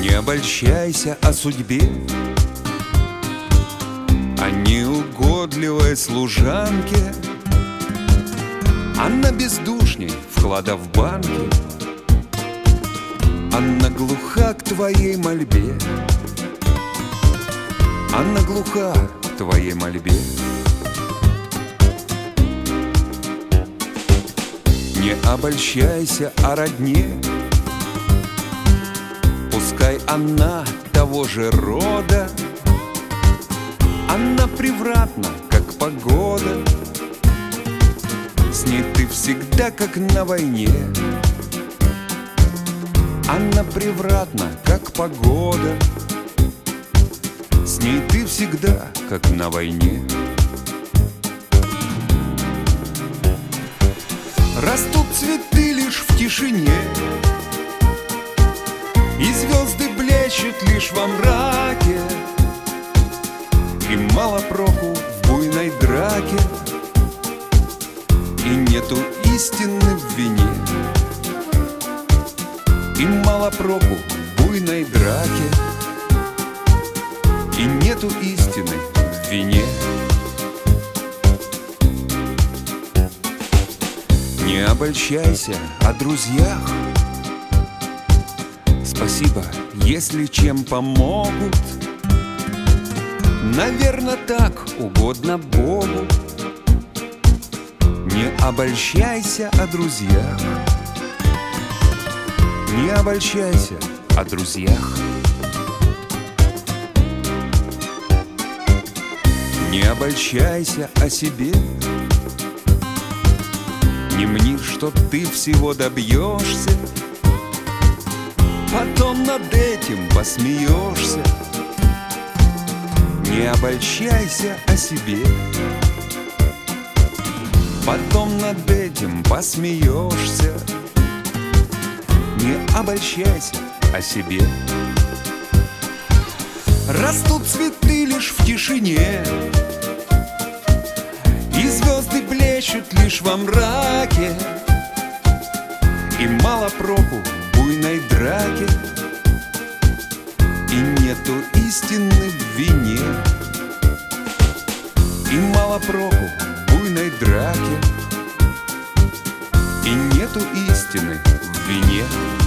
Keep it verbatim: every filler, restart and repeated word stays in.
Не обольщайся о судьбе, о неугодливой служанке. Она бездушней вклада в банке, она глуха к твоей мольбе, она глуха к твоей мольбе. Не обольщайся о родне, пускай она того же рода, она превратна, как погода, с ней ты всегда как на войне. Она превратна, как погода, с ней ты всегда как на войне. Растут цветы лишь в тишине, и звезды блещут лишь во мраке, и мало проку в буйной драке, и нету истины в вине. И мало проку в буйной драке, и нету истины в вине. Не обольщайся о друзьях, спасибо, если чем помогут. Наверно, так угодно Богу. Не обольщайся о друзьях, не обольщайся о друзьях. Не обольщайся о себе, не мни, что ты всего добьешься, потом над этим посмеешься. Не обольщайся о себе, потом над этим посмеешься. Не обольщайся о себе. Растут цветы лишь в тишине, и звезды блещут лишь во мраке, и мало проку в буйной драке, и нету истины в вине. И мало проку в буйной драке, и нету истины в вине.